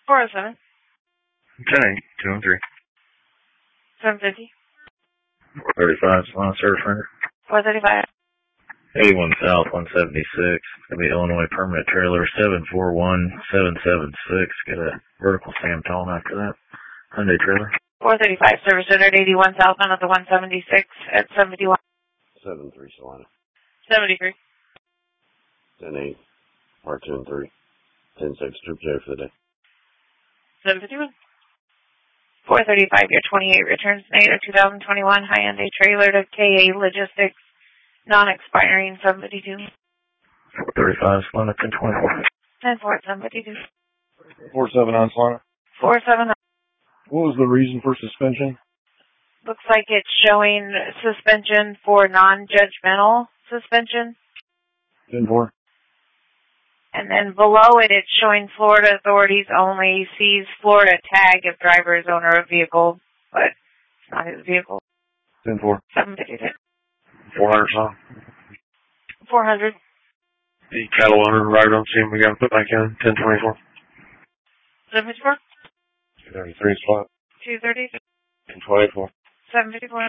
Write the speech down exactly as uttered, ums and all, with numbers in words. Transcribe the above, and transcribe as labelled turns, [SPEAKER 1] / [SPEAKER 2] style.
[SPEAKER 1] four oh seven.
[SPEAKER 2] ten eight, two one three.
[SPEAKER 1] seven fifty.
[SPEAKER 2] four thirty-five, Solana Service Render.
[SPEAKER 1] four thirty-five.
[SPEAKER 2] eighty-one South, one seventy-six. It's going to be Illinois Permanent Trailer, seven four one seven seven six. Get a vertical Sam Tone after that. Hyundai Trailer.
[SPEAKER 1] four thirty-five, service rendered, eighty-one southbound at the one seventy-six at seventy-one.
[SPEAKER 3] seven three Solana.
[SPEAKER 1] seventy-three.
[SPEAKER 3] ten eight, part two and three. ten six, Troop J for the day.
[SPEAKER 1] seven fifty-one. four thirty-five, your twenty-eight returns May of two thousand twenty-one Hyundai Trailer to K A Logistics, non-expiring seven fifty-two.
[SPEAKER 2] four thirty-five, Solana, ten twenty-four.
[SPEAKER 1] ten four, seven fifty-two.
[SPEAKER 4] four seven on Solana.
[SPEAKER 1] four seven.
[SPEAKER 4] What was the reason for suspension?
[SPEAKER 1] Looks like it's showing suspension for non-judgmental suspension.
[SPEAKER 4] ten four.
[SPEAKER 1] And then below it, it's showing Florida authorities only, sees Florida tag if driver is owner of vehicle, but it's not his vehicle.
[SPEAKER 4] ten four.
[SPEAKER 1] seven fifty-six.
[SPEAKER 2] four hundred, Solana.
[SPEAKER 1] four hundred.
[SPEAKER 2] The cattle owner arrived on scene. We got to put back in. ten twenty-four.
[SPEAKER 1] seven fifty-four.
[SPEAKER 4] two thirty-three Solana.
[SPEAKER 1] two thirty.
[SPEAKER 4] ten twenty-four.
[SPEAKER 1] seven fifty-four.